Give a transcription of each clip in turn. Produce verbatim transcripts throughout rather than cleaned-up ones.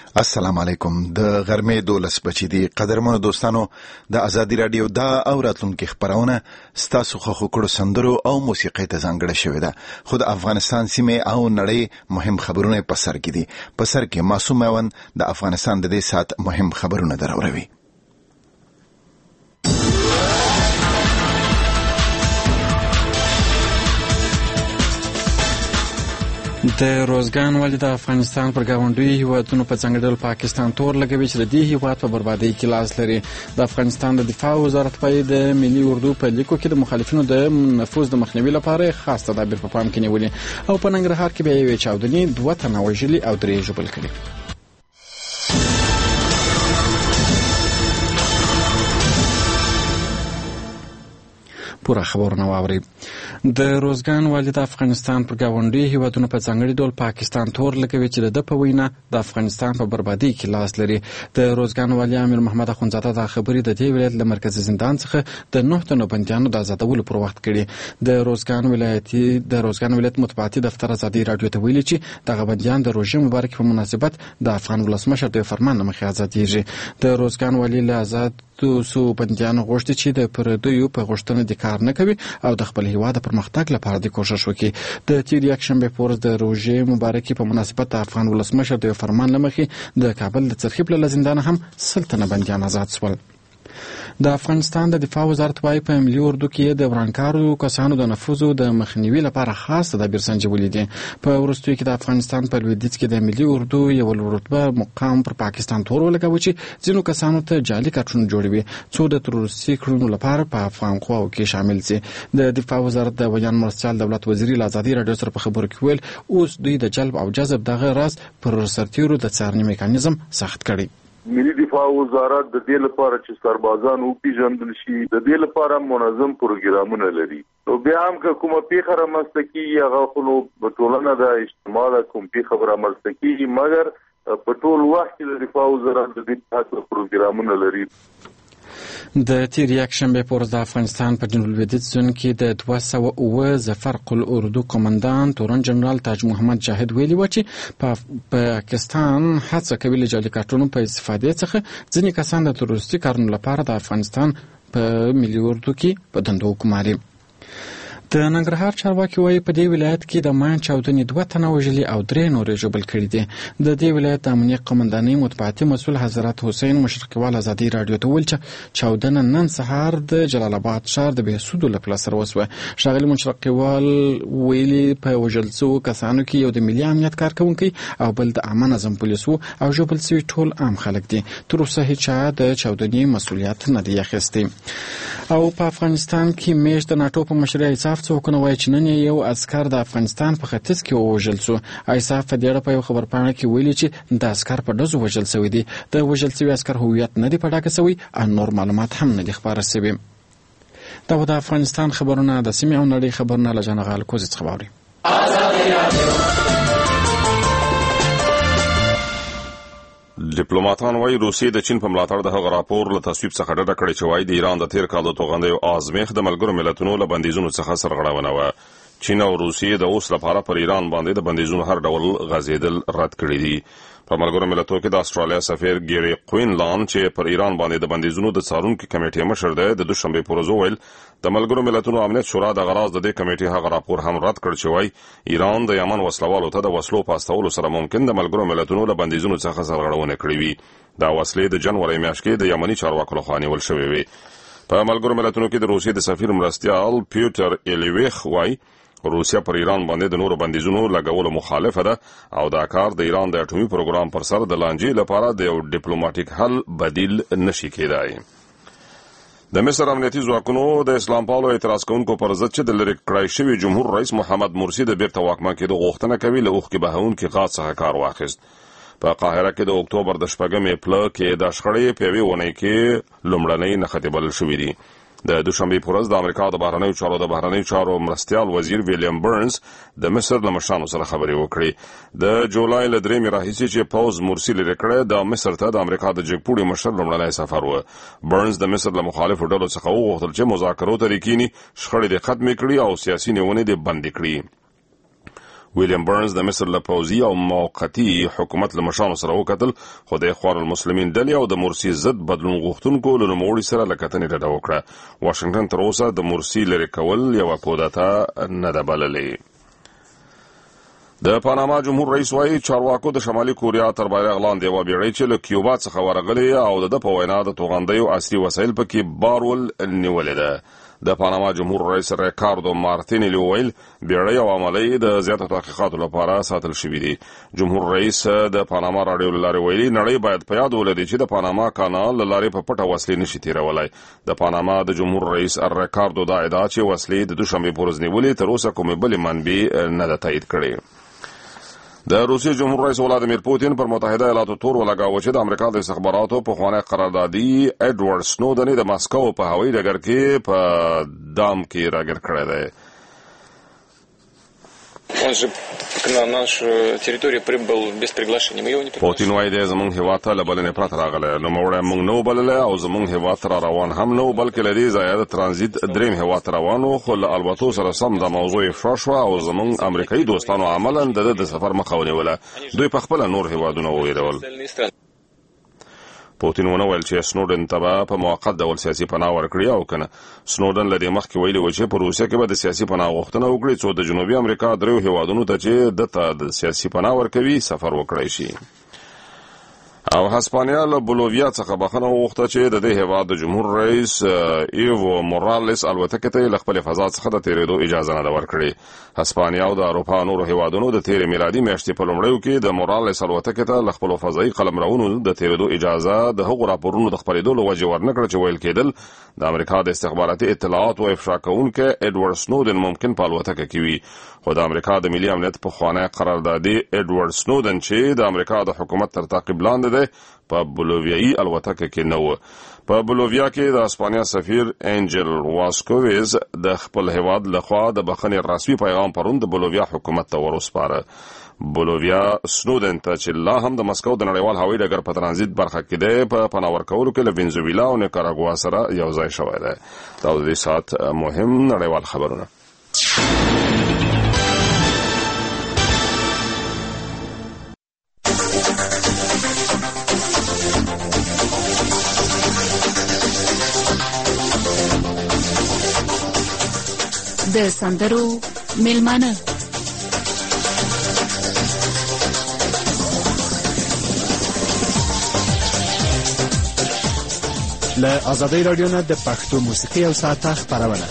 السلام علیکم. د غرمې دولس بجې دي. قدرمنو دوستانو، د ازادي رادیو دا او راتلونکي خبرونه ستاسو خو کړو سندرو او موسیقۍ ته ځانګړې شوې ده. خو د افغانستان سیمه او نړۍ مهم خبرونه په سر کې دي. په سر کې معصوم میوند د افغانستان د دې سات مهم خبرونه دروروي. د روزګان والي د افغانستان پر گاونډي هیوادونو په څنګه ډول پاکستان تور لګوي چې د دې هیواد په بربادۍ کې لاس لري. د افغانستان د دفاع وزارت په د ملي اردو په لیکو کې د مخالفینو د نفوذ د مخنیوي لپاره خاص تدابیر په پام کې نیولي او په ننګرهار کې به یوې چاودنې دوه تنه وژلي او درې ژوبل کړي. پورا خبرونه واوري. د روزګان والي د افغانستان پر گاونډي هیوادونو په ځانګړي ډول پاکستان تور لګوي چې د په وینا د افغانستان په بربادۍ کې لاس لري. د روزګان والي امیر محمد اخونزاده د خبرې د دې ولایت له مرکزي زندان څخه د نهه تنو بندیانو د آزادولو پر وخت کړي. د روزګان ولایتي د روزګان ولایت مطبوعاتي دفتر ازادي رادیو ته ویلي چې دغه بندیان د روژې مبارک په مناسبت د افغان ولسمشر د فرمان مخې آزادېږي. د روزګان والي له آزاد سو بندیانو غوښتي چې د پردیو په غوښتنه د کار نه کوي او د خپل هیواد د پرمختګ لپاره د کوشش وکړي. د تیر یکشنبه په ورځ د روژې مبارکي په مناسبت د افغان ولسمشر د فرمان لمخې د کابل د څرخي پله زندان هم سلطنه بندیان آزاد شول. د افغانستان د دفاع وزارت وايي په ملي اردو کې د ورانکارو کسانو د نفوذ د مخنیوي لپاره خاص تدابیر سنجولي دي. په وروستیو کې د افغانستان په لویدیځ کې د ملي اردو یو رتبه مقام پر پاکستان تور ولګوي چې ځینو کسانو ته جعلي کارتونه جوړوي څو د تروریستي کړنو لپاره په افغان قواو کې شامل سي. د دفاع وزارت د بیان مرستیال دولت وزیر له ازادي رادیو سره په خبرو کې ویل اوس دوی د جلب او جذب دغه راز پر سرتیرو د څارنې میکانیزم سخت کړي. ملي دفاع وزارت د دې لپاره چې سربازان او پیژندل شي د دې لپاره منظم پروګرامونه لري. نو بیا هم که کومه پیښه رامنځته کیږي هغه خو نو په ټولنه د اجتماع د کوم پیښه رامنځته کیږي، مګر په ټول وخت کې د دفاع وزارت د دې په پروګرامونه لري. د تیر یکشنبه په ورځ د افغانستان په جنوب لویدیځ زون کې د دوه سوه اووه ظفر الاردو قومندان تورن جنرال تاج محمد جاهد ویلي و چې په پاکستان هڅه کوي له جعلي کارتونو په استفادې څخه ځینې کسان د تروریستي کارونو لپاره د افغانستان په ملي اردو کې په دندو وګماري. د ننګرهار چارواکي وايي په دې ولایت کې د ماین چاودنې دوه تنه وژلي او درې نورې ژوبل کړي دي. د دې ولایت د امنیت قومندانۍ مطبوعاتي مسؤل حضرت حسین مشرقیوال ازادي رادیو ته ویل چې چاودنه نن سهار د جلال آباد ښار د بهسودو له پله سره وسوه. ښاغلي مشرقیوال ویلي په وژل شوو کسانو کې یو د ملي امنیت کارکوونکی او بل د عامه نظم پولیس و او ژوبل شوي ټول عام خلک دي. تر اوسه هیچا د چاودنې مسؤلیت نه دی اخیستی. او په افغانستان کې میاشت د ناټو په مشرۍ ایساف څوکونه وایي چې نن یو عسکر د افغانستان په ختیځ کې ووژل شو. ایساف په دې اړه په یو خبرپاڼه کې ویلي چې د عسکر په ډزو وژل شوی دی. د وژل شوي عسکر هویت نه دی په ډاګه شوی او نور معلومات هم نه دي خپاره شوي. دا د افغانستان خبرونه د سیمې او نړۍ خبرونه له جنغال کوزې څخه واورئ. ډیپلوماټان وايي روسیې د چین په ملاتړ د هغه راپور له تصویب څخه ډډه کړې چې وايي د ایران د تیر کال د توغندیو ازمیښت د ملګرو ملتونو له بندیزونو څخه سرغړونه وه. چین او روسیې د اوس لپاره پر ایران باندې د بندیزونو هر ډول غځېدل رد کړي دي. په ملګرو ملتونو کې د استرالیا سفیر ګیری کوینلاند چې پر ایران باندې د بندیزونو د څارونکي کمیټې مشر دی د دوشنبه په ورځ وویل د ملګرو ملتونو امنیت شورا د غراض د دې کمیټې هغه راپور هم رد کړ چې وايي ایران د یمن وسلوالو ته د وسلو په استولو سره ممکن د ملګرو ملتونو له بندیزونو څخه سرغړونه کړې وي. دا وسلې د جنوري میاشت کې د یمني چارواکو لخوا نیول شوې وې. په ملګرو ملتونو کې د روسیې د سفیر مرستیال پیوټر ایلیویخ وايي روسیا پر ایران باندې د نورو بندیزونو لګولو مخالفه ده او دا کار د ایران د اټومي پروګرام پر سر د لانجې لپاره د یو ډیپلوماټیک حل بدیل نشي کېدای. د مصر امنیتي ځواکونو د اسلام پالو اعتراض کوونکو پر ضد چې د لری کړای شوي جمهور رئیس محمد مرسي د بیرته واکمن کېدو غوښتنه کوي له اوښکې بهونکي غاز څخه کار واخیست. په قاهره کې د اکتوبر د شپږمې پله کې د شخړې په یوې اونۍ کې لومړنۍ نښتې بلل شوي دي. د دوشنبه په ورځ د امریکا د بهرنیو چارو د بهرنیو چارو مرستیال وزیر ویلیام برنز د مصر له مشرانو سره خبرې وکړې. د جولای له درېیمې راهیسې چې پوز مرسي لرې کړی د مصر ته د امریکا د جګپوړي مشر لومړنی سفر و. برنز د مصر له مخالفو ډلو څخه وغوښتل چې مذاکرو ته د کینی شخړې د ختمې کړي او سیاسي نیونې د بندې کړي. ویلیام برنز د مصر له پوځي او موقتي حکومت له مشرانو سره وکتل، خو د اخوان المسلمین ډلې او د مرسي ضد بدلون غوښتونکو له نوموړي سره له کتنې ډډه وکړه. واشنګټن تر اوسه د مرسي لرې کول یوه کودتا نه ده بللې. د پاناما جمهور رئیس وايي چارواکو د شمالي کوریا تر بیرغ لاندې یوه بیړۍ چې له کیوبا څخه ورغلې او د ده په وینا د توغندیو عصري وسایل پکې بارول نیولې ده. د پاناما جمهور رئیس ریکاردو مارتینیلی وویل بیړۍ او عملۍ د زیاتو تحقیقاتو لپاره ساتل شوي دي. جمهور رئیس د پاناما راډیو له لارې ویلي نړۍ باید په یاد ولري چې د پاناما کانال له لارې په پټه وسلې نشي تیرولی. د پاناما د جمهور رئیس ریکاردو دا ادعا چې وسلې د دوشنبې په ورځ نیولې تر اوسه کومې بلې منبع نه ده تایید کړې. د روسیې جمهور رئیس ولادیمیر پوتین پر متحده ایالاتو تور ولګاوه چې د امریکا د استخباراتو پخوانی قراردادي ایډورډ سنودن د ماسکو په هوایي ډګر کې په دام کې راګیر کړی دی. Он же на нашу территорию прибыл без приглашения. Мы его не приглашали. پوتین وايي د زمونږ هیواد ته له بلنې پرته راغلی، نوموړی موږ نه و بللی او زمونږ هیواد ته را روان هم نه و، بلکې له دې ځایه د ترانزیت درېیم هیواد ته روان و، خو له البتو سره سم دا موضوع افشا شوه او زمونږ امریکایي دوستانو عملا د ده د سفر مخه ونیوله. دوی په خپله نور هیوادونه وویرول. پوتین ونه ویل چې سنودن ته به په موقت ډول سیاسي پناه ورکړي او کنه. سنودن له دې مخکې ویلي و چې په روسیه کې به د سیاسي پناه غوښتنه وکړي څو د جنوبي امریکا دریو هیوادونو ته چې دته د سیاسي پناه ورکوي سفر وکړی شي. او هسپانیا له بولوویا څخه بخښنه وغوښته چې د دې هیواد د جمهور رئیس ایوو مورالس الوتکې ته یې له خپلې فضا څخه د تېرېدو اجازه نه ده ورکړې. هسپانیا او د اروپا نورو هیوادونو د تېرې میلادي میاشتې په لومړیو کې د مورالس الوتکې ته له خپلو فضایي قلمرونو د تېرېدو اجازه د هغو راپورونو د خپرېدو له وجې ورنه کړه چې ویل کېدل د امریکا د استخباراتي اطلاعاتو افشا کوونکی ایډورډ سنودن ممکن په الوتکه کې وي. خو د امریکا د ملي امنیت پخوانی قراردادي ایډورډ سنودن چې د امریکا د حکومت تر تعقیب لاندې دی په بولوویایي الوتکه کې نه و. په بولوویا کې د هسپانیا سفیر انجل واسکوویز د خپل هیواد لخوا د بخښنې رسمي پیغام پرون د بولوویا حکومت ته وروسپاره. بولوویا سنودن ته چې لا هم د مسکو د نړیوال هوایي ډګر په ترانزیت برخه کې دی په پناه ورکولو کې له وینزویلا او نیکاراګوا سره یو ځای شوی دی. دا د دې ساعت مهم نړیوال خبرونه. د سندرو میلمانه له ازادۍ راډیو نه د پښتو موسیقي او ساعته خپرونه.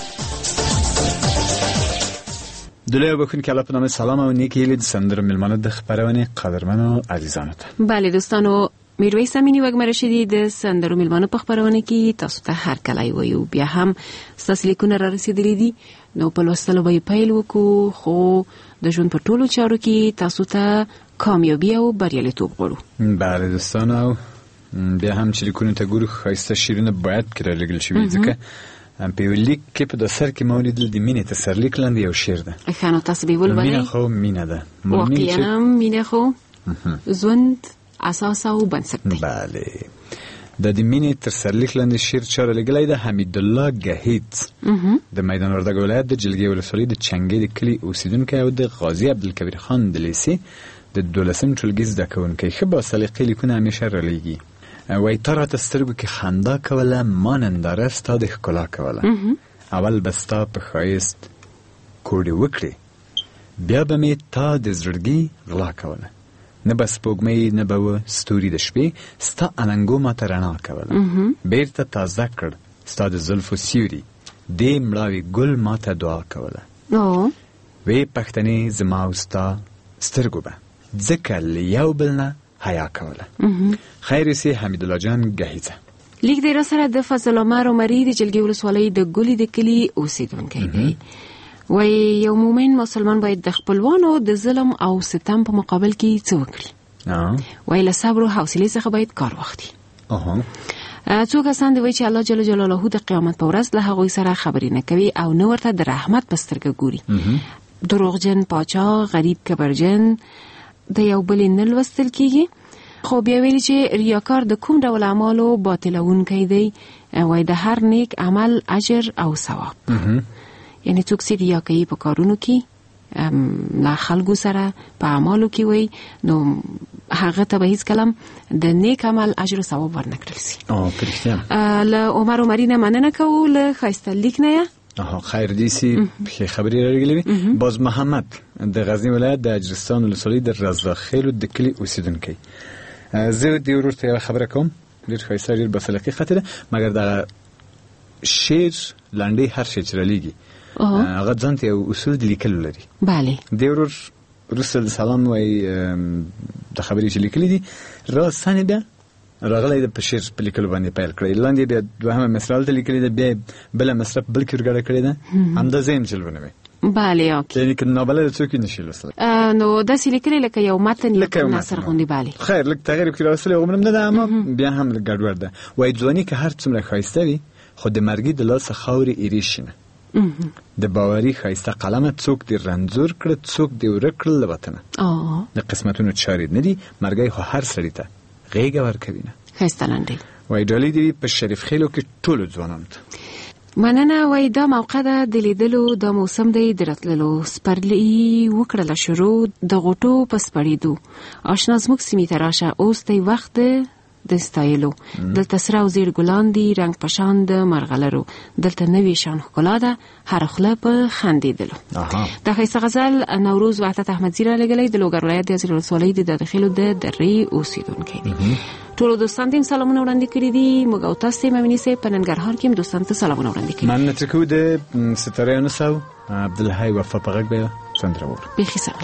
د لوی بخونکي الله په نامه سلام او نیکی هیلې د سندرو میلمانه د خپرونې قدرمنو عزیزانو ته. بله دوستانو، میرویس امینی وګ مرشدي د سندرو میلمانه په خپرونه کې تاسو ته هر کله وایو. بیا هم ستاسو لیکونه را رسیدلي دي، نو په لوستلو به پیل وکړو، خو د ژوند په ټولو چارو کې تاسو ته کامیابی او بریالیتوب غواړو. بله دوستانو، بیا هم چې لیکونه ته ګورو ښایسته شعرونه باید کې رالیږل شوي، ځکه په یو لیک کې په دفتر کې ما ولیدل د مینې تسرلیک لاندې یو شعر ده. ښه، نو تاسو به ولولئ. مینه خو مینه ده، واقعا مینه خو ژوند اساس او بنسټ دی. بله، د دې مینې تر سرلیک لاندې شعر چا رالیږلی ده؟ حمید الله گهیت د میدان وردګ ولایت د جلگې ولسوالۍ د چنګې د کلي اوسیدونکی او د غازي عبدالکبیر خان د لیسې د دولسم ټولګي زده کوونکی. ښه با سلیقې لیکونه همیشه رالیږي. وایي تا راته سترګو کې خندا کوله، ما ننداره ستا د ښکلا کوله. اول به ستا په ښایست کوډې وکړې، بیا به مې تا د زړګي غلا کوله. نه به سپوږمۍ نه به و ستوري د شپې، ستا اننګو ما ته رڼا کوله. بیرته تازه کړ ستا د زلفو سیوري، دې مړاوي ګل ما ته دعا کوله. وی پښتنې زما او ستا سترګو به ځکه له یو بل نه حیا کوله. خیر سي حمید الله جان گهیزه. لیک دی را سره د فضل عمر عمري د جلگې ولسوالۍ د ګلې د کلي اوسیدونکی دی. وای یو مومن مسلمان باید د خپلوانو د ظلم او ستم په مقابل کې څه وکړي؟ وای له صبر او حوصله څخه باید کار واخلي. څو کسان دی وای چې الله جل جلاله د قیامت په ورځ له هغوی سره خبرې نه کوي او نه ورته د رحمت په سترګه ګوري. دروغجن پاچا، غریب کبرجن د یو بل نه لوستل کیږي. خو بیا ویلي چې ریاکار د کوم ډول اعمالو باطلونکی دی، وای د هر نیک عمل اجر او ثواب. یعنی څوک چې ریا کوي په کارونو کې لا خلکو سره په اعمالو کې وي نو هغه ته به هیڅ کلم د نیک عمل اجر او ثواب ورنکړل شي. او پرختیا له عمر عمري نه مننه کوو له خایسته لیک نه. آها خیر دیسی خبری راغلی. باز محمد د غزنی ولایت د اجرستان ولسوالۍ د رضا خیل د کلی اوسیدونکی. زه د ورور ته خبره کوم ډیر خایسته ډیر بسلکی خاطره مګر د شعر لاندې هر شي چرلیږي هغه ځانته یو اصول د لیکلو لري. بله د ورور رسل سلام وای د خبرې چې لیکلې دي را سنده راغلی د پشیر په لیکلو باندې پیل کړی لاندې بیا دوهمه مثال ته لیکلې ده بیا بل مصرف بل کړه کړی ده هم د زم چلونه وي. بله اوکي یعنی کنه بل څوک نشي لوستل نو د سلیکلې لکه یو متن نصر غوندي. بله خیر لکه تغییر کړو اصل یو منم نه اما بیا هم ګډوډ ده وای ځواني که هر څومره خایسته وي خو د مرګي د لاس خاوري ایریشنه د باوري خایسته قلم څوک دی رنځور کړ څوک دی ورکړل وطن اه د قسمتونو چارید ندي مرګي خو هر سړی ته غیګه ورکوي نه خایسته لاندې وای ډالې دی په شریف خیلو کې ټول ځوانان مننه. وای دا موقع ده د لیدلو د موسم دی درتللو سپرلی وکړه شروع د غټو پس پړېدو آشنا زموږ سیمې ته راشه اوس دی وخت د ستایلو دلته سره او زیر ګلان دي رنگ پشان د مرغلرو دلته نوې شان ښکلا ده هر خله په خندېدلو. د خیسته غزل نوروز وحدت احمدزي را لګلې د لوګر ولایت د ازرې ولسوالۍ د داخلو د درې اوسیدونکي دي. ټول دوستان دې سلامونه وړاندې کړي دي موږ او تاسو مېمنې سه په ننګرهار کې دوستان ته سلامونه وړاندې کړي. من نتکو د ستاره نسو عبدالحی وفا پغک به څنګه ور به حساب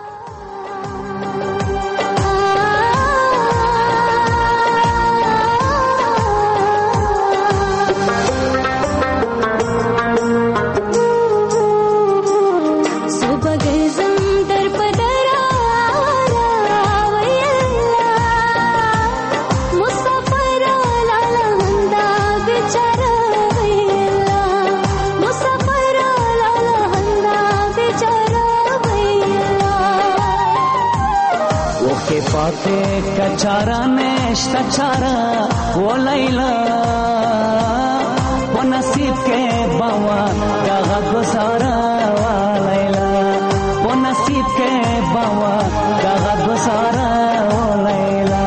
कचारा नेश्ता चारा वो लैला वो नसीब के बावा कहा गुजारा लैला वो नसीब के बावा कहा गुजारा लैला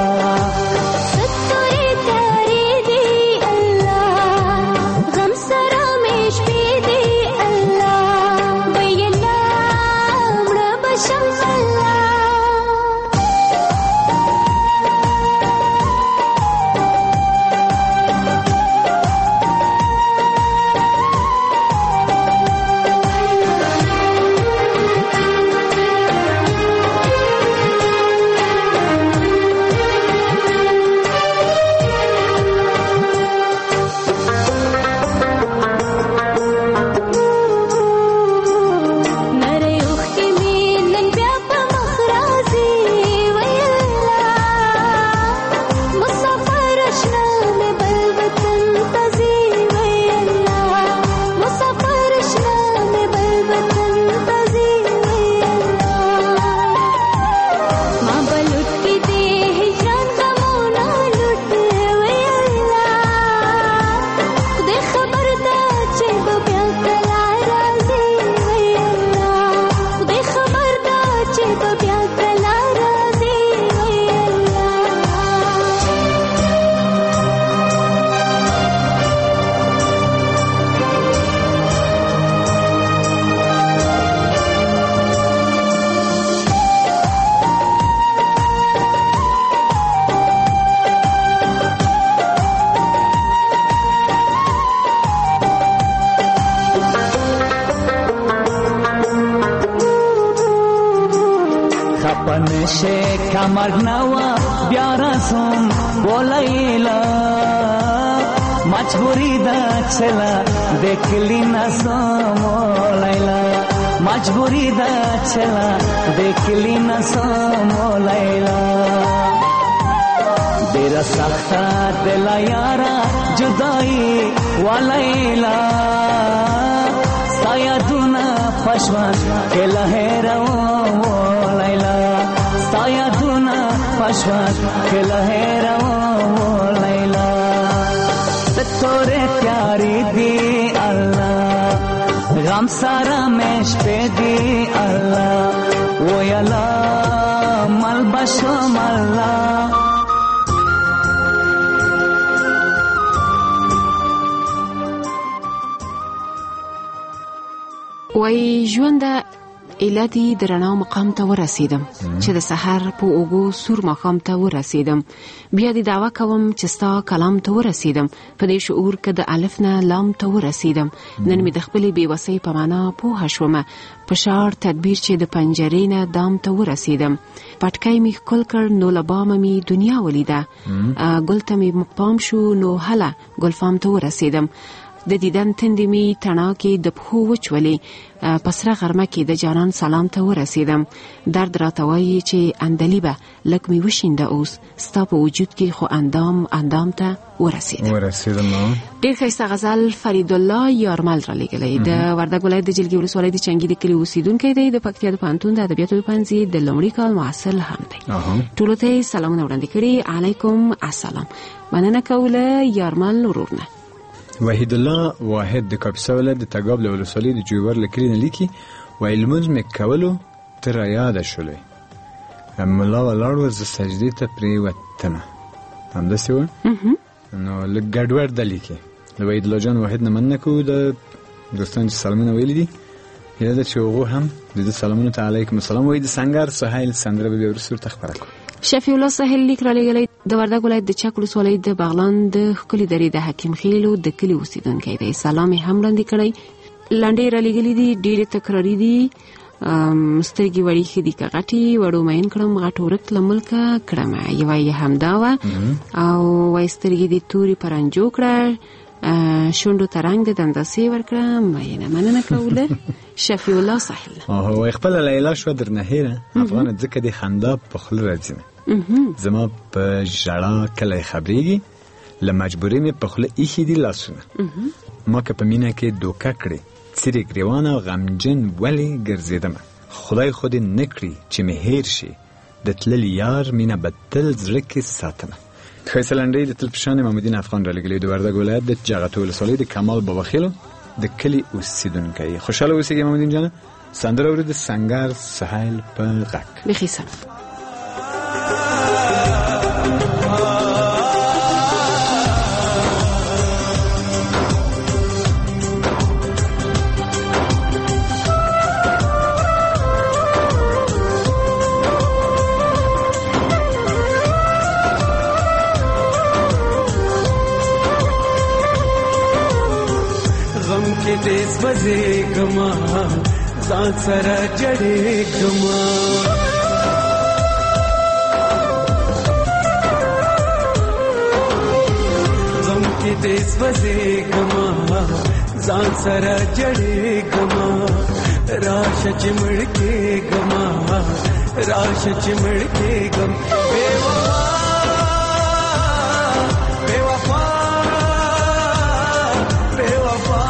مرنوا بیا رسوم بولیلا مجبوری دا چلا دیکھلی نسوم بولیلا مجبوری دا چلا دیکھلی نسوم بولیلا دیرا سختا دلا یارا جدائی والیلا سایا دونا پشوان کے لہروں بولیلا سایا دونا پشوان کے لہروں لیلا تورے پیاری دی اللہ هم سرمش بدی الله و یلا مل بشم الله وای ژوند الهی د رڼا مقام ته ورسیدم چې د سحر په اوګو سور مقام ته ورسیدم بیا د دعوا کوم چې ستا کلام ته ورسیدم په دې شعور کې د الف نه لام ته ورسیدم نن می د خپل بیوسۍ په معنا په هښومه په شعر تدبیر چې د پنجرې نه دام ته ورسیدم پټکای می خپل کړ نو لبام می دنیا ولیده ګل ته می پام شو نو هله ګلفام ته ورسیدم د دیدن تندې می تڼا کې د پخو وچولې پسره غرمه کې د جانان سلام ته ورسیدم درد راته وایي چې اندلی به لک می وشینده اوس ستا په وجود کې خو اندام اندام ته ورسیدم ورسیدم ډېر ښایسته غزل فرید الله یارمل را لېږلی د وردګ ولایت د جلګې ولسوالۍ د چنګي د کلي اوسیدونکی دی د پکتیا د پوهنتون د ادبیاتو د پوهنځي د لومړي کال محصل هم دی ټولو ته سلامونه وړاندې کړي علیکم السلام مننه کوله یارمل ورورنه وحید الله واحد د کاپیسا ولایت د تګاب له ولسوالۍ د جوبر له کلي نه لیکي وایي لمونځ مې کولو ته رایاده شولې ملا ولاړ و زه سجدې ته پرېوتمه همداسې وه نو لږ ګډوډ ده لیکي د وحید الله جان واحد نه مننه کوو د دوستان چې سلامونه ویلي دي هیله ده چې هغو هم د ده سلامونو ته علیکم السلام وایي د سنګر سهیل سندره به بیا وروسته ورته خپره کړو شفیع الله سهیل لیک را لېږلی د وردګ ولایت د چک ولسوالۍ د بغلان د ښکلي درې د حکیم خیلو د کلي اوسیدونکی دی سلام یې هم وړاندې کړی لنډې را لېږلي دي ډېرې تکراري دي سترګې وړې ښې دي که غټې وړو مین کړم غټ ورک له ملکه کړمه یوه یې همدا وه او وایي سترګې دې تورې پرنجو کړه شونډو ته رنګ د دنداسې ورکړه مینه مننه کوله شفیع الله سهیل وایي خپله لیلا شوه درنه هیره افغانه ځکه دې خندا په خوله راځي زما په ژړا کله خبرېږي له مجبورۍ مې په خوله ایښي دي لاسونه ما که په مینه کې دوکه کړې څیرې ګریوانه غمجن ولې ګرځېدمه خدای خو دې نه کړي چې مې هیر شي د تللي یار مینه به تل زړه کې ساتمه ښایسته لنډۍ د تل په شان محمدین افغان را لېږلې د وردګ ولایت د جغتو ولسوالۍ د کمال باباخیلو د کلي اوسیدونکی خوشحاله اوسېږئ محمدین جانه سندره اورو د سنګر سهیل په غږ بیخي سلام देश बजे गमा ځان سره جړې گما غم کې دیس بجې گما ځان سره جړې گما راش چمړ کې گما راش چمړ کې گم بے وفا بے وفا بے وفا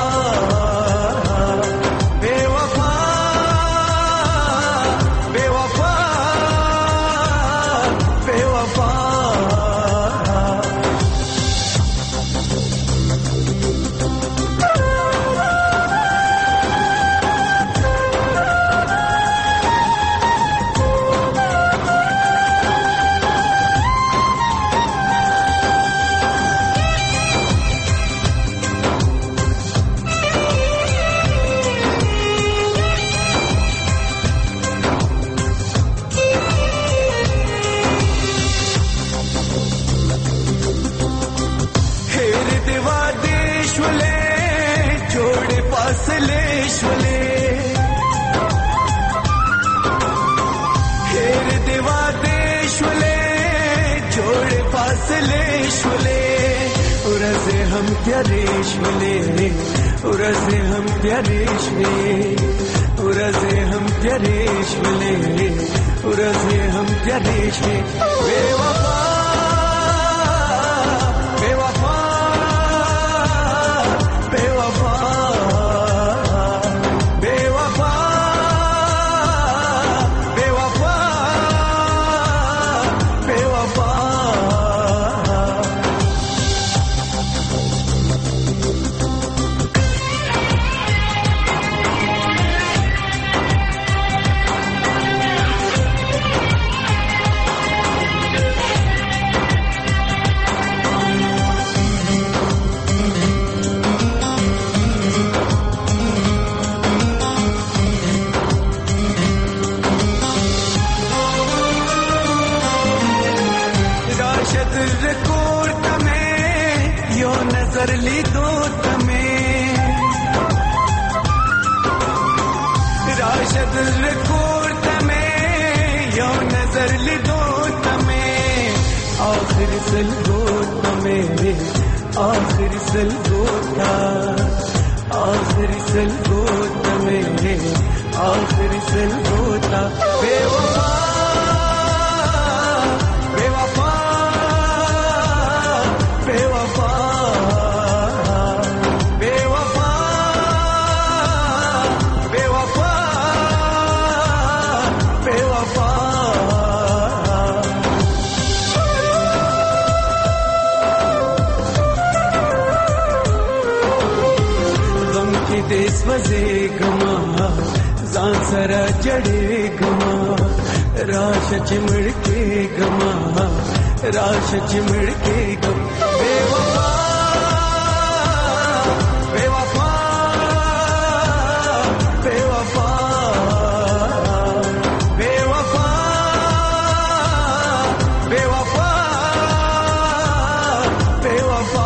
रेशमले उरसे हम क्या रेशमे उरसे हम क्या रेशमले उरसे हम क्या रेशमे बेवफा बेवफा बेवफा बेवफा बेवफा बेवफा راشد رکور تمه یو نظر لیدو تمه راشد رکور تمه یو نظر لیدو تمه آخر سلگو تمه آخر سلگو تا آخر سلگو تمه آخر سلگو تا بے وفا بے وفا بے وفا بے وفا بے وفا بے وفا غم کی دیس وزے گما ځان سره جړې ګما راشه چمړ کې ګما راشه چمړ کې ګم بے وفا بے وفا بے وفا بے وفا بے وفا بے وفا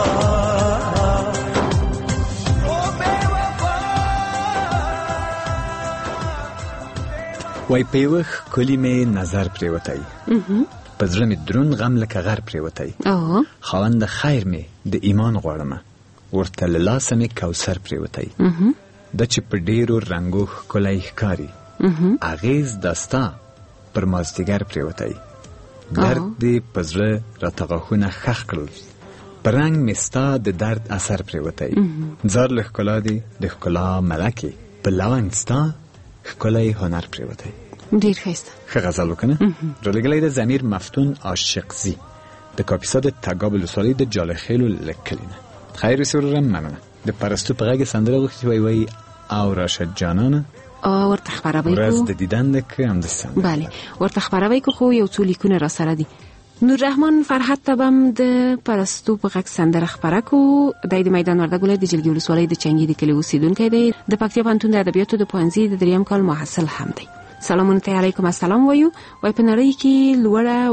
وای پیوخ کلی می نظر پریوتای پزړه می درون غم لکه غر پریوتای او خواند خیر می د ایمان غواړم ورته لاس می کوثر پریوتای د چې په ډیرو رنگو کولای ښکاری اغیز دستا پر مازدیګر پریوتای درد دی پزړه راتغخونه خخ کړل پرنګ مستا د درد اثر پریوتای زار لخ کلا دی د کلا ملکی په لاونستا کلای هنر پریوتای ډیر ښایسته ښه غزل وکنه رالیږلی د ضمیر مفتون عاشقزی د کاپیسا د تګاب ولسوالۍ د جالخیلو لکلینه خیر وسورم مننه د پرستو په غږ سندره غوښتي وای وای او راشد جانانه او ورته خبروي کو ورځ د دیدن د کوم د سند بله ورته خبروي کو خو یو څو لیکونه را سره دي نور رحمان فرحت تبم د پرستو په غږ سندره خبره کو د میدان وردګ ولایت د جلګي ولسوالۍ د چنګي د کلی اوسیدونکی دی د پکتیا پوهنتون د ادبیاتو د پوهنځي د دریم کال محصل هم دی سلامونه علیکم السلام وایو وای په نړۍ کې لوړه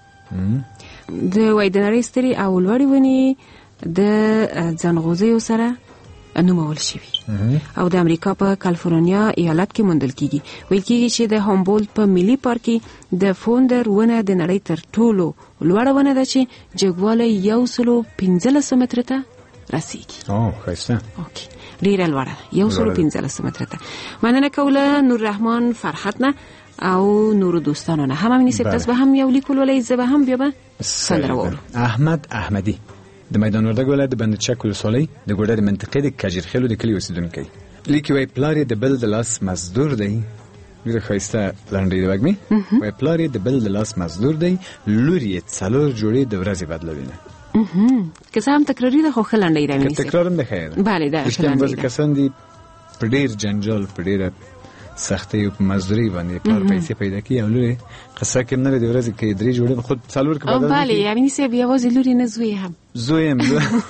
ونه د وای د نړۍ ستري او لوړې ونې د ځنغوزیو سره نومول شوی او د امریکا په کالیفورنیا ایالت کې موندل کیږي ویل کیږي چې د هامبولت په ملي پارک کې د فوندر ونه د نړۍ تر ټولو لوړه ونه ده چې جګوالی یو سلو پنځلس متره ته رسیږي او ښایسته اوکې ډیره لوړه یو سلو پنځلس متره ته مننه کوله نور رحمان فرحت نه او نور دوستانو نه هم امینی سپتاس به هم یو لیکل ولای زه به هم بیا به سندره وورو احمد احمدی د میدان وردګ ولایت د بندچک ولسوالۍ د ګوډه د منطقې د کجیرخیلو د کلی اوسیدونکی لیکي وای پلار د بل د لاس مزدور دی ډیره ښایسته لنډۍ د وګمي وای پلار د بل د لاس مزدور دی لور یې څلور جوړې د ورځې بدلوي نه که څه هم تکراری ده خو ښه لنډۍ ده که تکرار هم ده ښه ده بله ده ښه لنډۍ ده کسان دي په ډېر جنجال په ډېره سختۍ او په مزدورۍ باندې پلار پیسې پیدا کوي او لور یې قصه کې هم نه لري د ورځې کې درې جوړې خود څلور کې بدل بله یعنې صاحب یوازې لور یې نه زوی هم زوی هم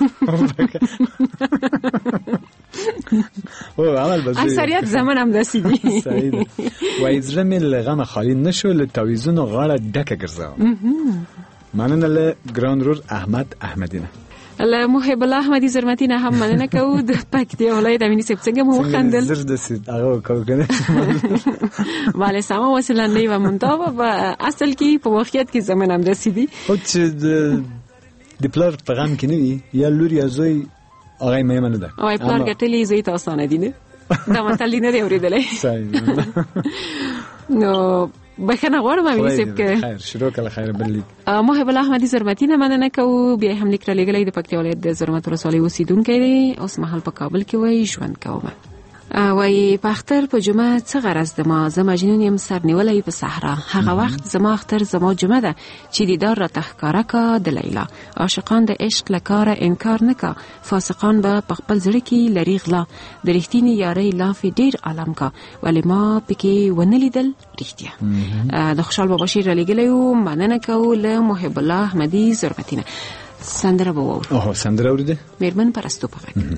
او عمل به زوی اکثریت زمان هم داسې دي صحیح ده وایي زړه مې له غمه خالي نه شو له تاویزونو غاړه ډکه ګرځوم مننه له ګران رور احمد احمدي نه له محب الله احمدي زرمتي نه هم مننه کوو د پکتیا ولایت امیني صاحب څنګه مو وخندل زر د سید هغه کو کنه bale سما وسله نه و منتابه و اصل کې په واقعیت کې زمون هم رسیدي او چې د پلار پیغام کې نه وي یا لور یا زوی هغه مې منه ده او پلار ګټلې زوی ته اسانه دي نه دا متل نه دی اورېدلې صحیح نو بخنه غواړم امیني صاحب کې خیر شروع کله خیر بل محب الله احمدي زرمتي نه مننه کوو بیا هم لیک را لګلې د پکتیا ولایت د زرمت ولسوالۍ اوسیدونکی دی اوس مهال په کابل کې وای ژوند کوم وای په اختر په جمعه څه غرض د ما زه مجنون یم سر نیولې په صحرا هغه وخت زما اختر زما جمعه ده چې دیدار را تخکاره کا د لیلا عاشقان د عشق لکاره انکار نکا فاسقان به په خپل زړه کې لري غلا د رښتینی یارۍ لاف ډیر عالم کا ولی ما پکې ونلیدل رښتیا د خوشحال بابا شیر را لګلې مننه کوو له محب الله احمدي زرمتي نه سندره به وورو اوه سندره اورده میرمن پرستو په غږ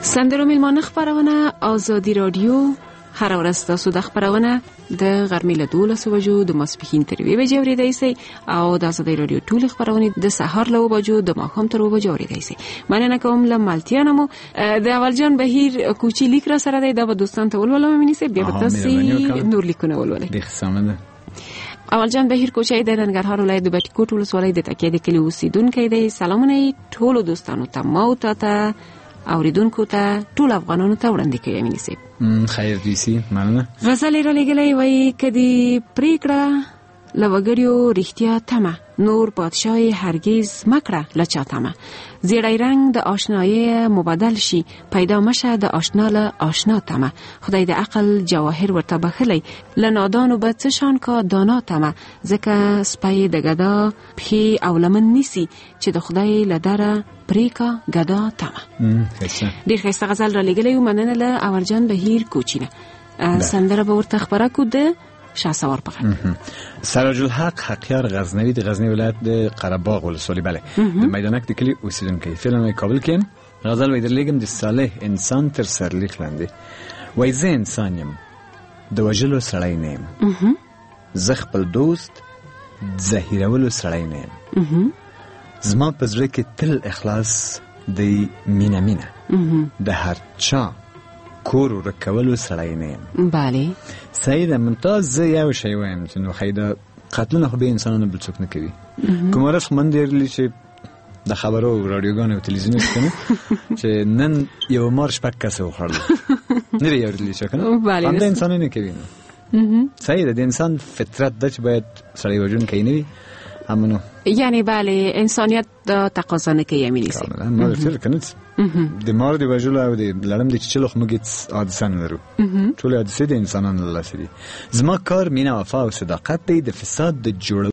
سندرو میلمانه خبرونه آزادي رادیو هر ورځ تاسو د خبرونه د غرمې له دولسو بجو د ماسپښین تر یوې بجې اورېدای شئ او د آزادي رادیو ټولې خبرونه د سهار له اوه بجو د ماښام تر اوه بجو اورېدای شئ. مننه کوم له مالتیانو مو د اولجان بهیر کوچي لیک را سره دی. دا به دوستان ته ولولم مینې صاحب، بیا به تاسې نور لیکونه ولولئ. ډېر ښه سمه ده. اولجان بهیر کوچي د ننګرهار ولایت د بټي کوټ ولسوالۍ د تکیه د کلي اوسیدونکی دی. سلامونه ټولو دوستانو ته، ما او تاته اوریدونکو ته، ټول افغانانو ته وړاندې کوي مینې صاحب. خیر دې سي. مننه. غزل یې رالیږلی وایي که دې پرېکړه له وګړیو رښتیا تمه، نور پادشاه هرگز مکړه له چا تمه. زیړی رنگ د آشنایی مبدل شي، پیدا مشه د آشنا له آشنا تمه. خدای د عقل جواهر ورته بخلی، له نادانو به څه شان کا دانا تمه. ځکه سپی د ګدا پښې او لمن نیسي، چې د خدای له دره پریکا ګدا تمه. ډېر ښایسته غزل را لیږلی و. مننه له اورجان بهیر کوچي نه. سندره به ورته خپره کړو د شهسوار په غږ. سراج الحق حقیار غزنوي د غزنی ولایت د قرهباغ ولسوالۍ بله د میدانک د کلي اوسیدونکی. فلم کابل کې غزل وای درلیږم د صالح انسان تر سرلیک لاندې. وای زه انسان یم د وژلو سړی نه یم، زه خپل دوست زهیرولو سړی نه یم، زما په زړه کې تل اخلاص دی مینه مینه، د هر چا کور ورکولو سړی نه یم. بله صحیح ده. ممتاز. زه یو شی وایم چې نو ښایي د قتلونه خو به انسانانو بل څوک نه کوي. کومه ورځ خو من ډېرلی چې د خبرو راډیوګانو او تلویزیونو کې کنه چې نن یو مار شپږ کسه وخوړل نه دی اورېدلی چې کنه همدا انسان نه کوي. صحیح ده. د انسان فطرت ده چې باید سړی وژونکی نه وي. همونو یعنی بله انسانیت دا تقاضا نه کوي امینی سي. ما درته کنه د مار دی وژلو او د لړم د چچلو خو موږ حادثه نه لرو. ټول حادثې د انسانانو له لاسه دي. زما کار مینه، وفا او صداقت دی. د فساد د جوړ